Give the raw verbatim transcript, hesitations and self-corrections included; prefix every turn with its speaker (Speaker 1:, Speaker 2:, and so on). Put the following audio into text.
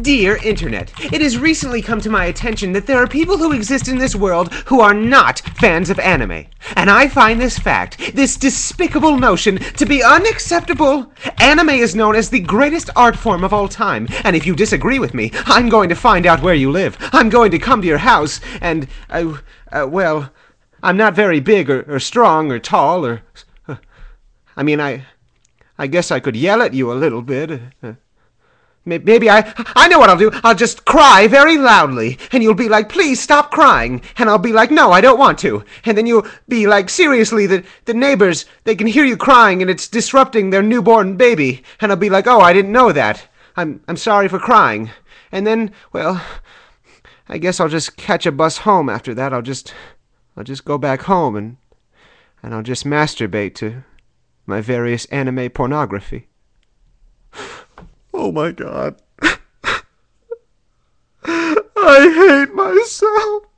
Speaker 1: Dear Internet, it has recently come to my attention that there are people who exist in this world who are not fans of anime. And I find this fact, this despicable notion, to be unacceptable. Anime is known as the greatest art form of all time, and if you disagree with me, I'm going to find out where you live. I'm going to come to your house, and, uh, uh well, I'm not very big or, or strong or tall or... Uh, I mean, I... I guess I could yell at you a little bit. Uh, Maybe I... I know what I'll do. I'll just cry very loudly. And you'll be like, please stop crying. And I'll be like, no, I don't want to. And then you'll be like, seriously, the, the neighbors, they can hear you crying and it's disrupting their newborn baby. And I'll be like, oh, I didn't know that. I'm, I'm sorry for crying. And then, well, I guess I'll just catch a bus home after that. I'll just... I'll just go back home and... And I'll just masturbate to my various anime pornography. Oh my God. I hate myself.